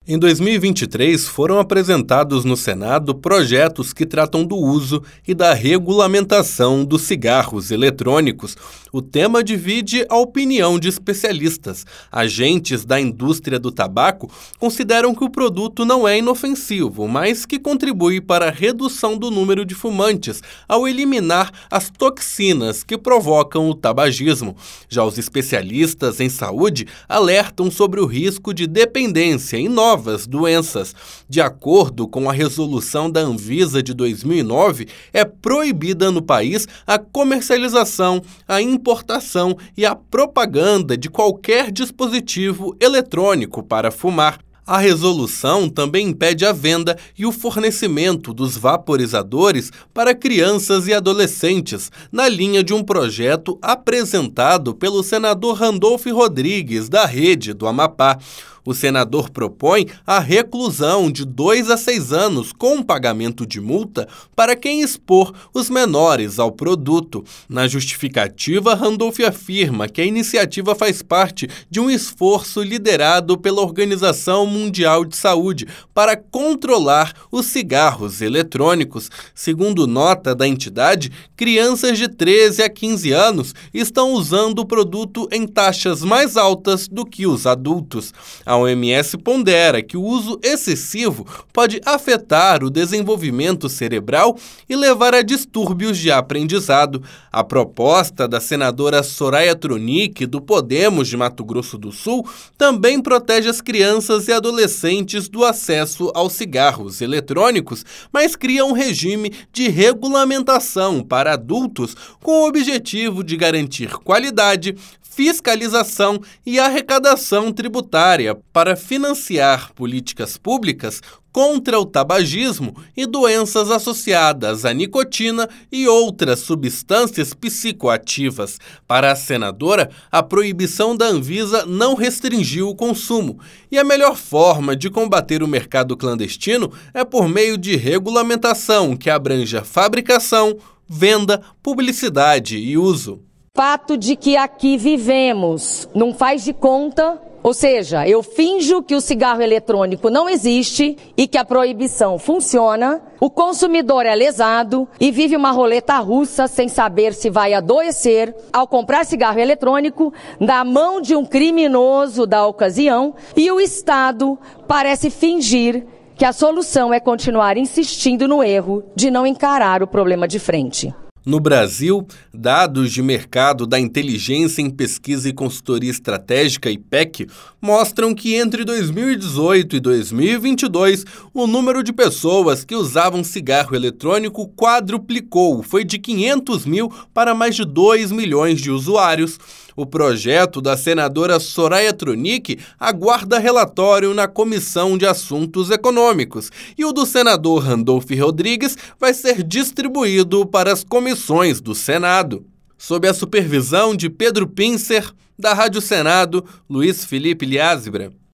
Em 2023, foram apresentados no Senado projetos que tratam do uso e da regulamentação dos cigarros eletrônicos. O tema divide a opinião de especialistas. Agentes da indústria do tabaco consideram que o produto não é inofensivo, mas que contribui para a redução do número de fumantes ao eliminar as toxinas que provocam o tabagismo. Já os especialistas em saúde alertam sobre o risco de dependência em novas doenças. De acordo com a resolução da Anvisa de 2009, é proibida no país a comercialização, a importação e a propaganda de qualquer dispositivo eletrônico para fumar. A resolução também impede a venda e o fornecimento dos vaporizadores para crianças e adolescentes, na linha de um projeto apresentado pelo senador Randolph Rodrigues, da Rede do Amapá. O senador propõe a reclusão de 2 a 6 anos com pagamento de multa para quem expor os menores ao produto. Na justificativa, Randolph afirma que a iniciativa faz parte de um esforço liderado pela Organização Mundial de Saúde para controlar os cigarros eletrônicos. Segundo nota da entidade, crianças de 13 a 15 anos estão usando o produto em taxas mais altas do que os adultos. A OMS pondera que o uso excessivo pode afetar o desenvolvimento cerebral e levar a distúrbios de aprendizado. A proposta da senadora Soraya Tronic, do Podemos de Mato Grosso do Sul, também protege as crianças e adolescentes do acesso aos cigarros eletrônicos, mas cria um regime de regulamentação para adultos com o objetivo de garantir qualidade, fiscalização e arrecadação tributária para financiar políticas públicas contra o tabagismo e doenças associadas à nicotina e outras substâncias psicoativas. Para a senadora, a proibição da Anvisa não restringiu o consumo, e a melhor forma de combater o mercado clandestino é por meio de regulamentação que abranja fabricação, venda, publicidade e uso. Fato de que aqui vivemos, não faz de conta, ou seja, eu finjo que o cigarro eletrônico não existe e que a proibição funciona, o consumidor é lesado e vive uma roleta russa sem saber se vai adoecer ao comprar cigarro eletrônico na mão de um criminoso da ocasião, e o Estado parece fingir que a solução é continuar insistindo no erro de não encarar o problema de frente. No Brasil, dados de mercado da Inteligência em Pesquisa e Consultoria Estratégica, IPEC, mostram que entre 2018 e 2022, o número de pessoas que usavam cigarro eletrônico quadruplicou, foi de 500 mil para mais de 2 milhões de usuários. O projeto da senadora Soraya Tronic aguarda relatório na Comissão de Assuntos Econômicos e o do senador Randolph Rodrigues vai ser distribuído para as comissões do Senado. Sob a supervisão de Pedro Pincer, da Rádio Senado, Luiz Felipe Liázebra.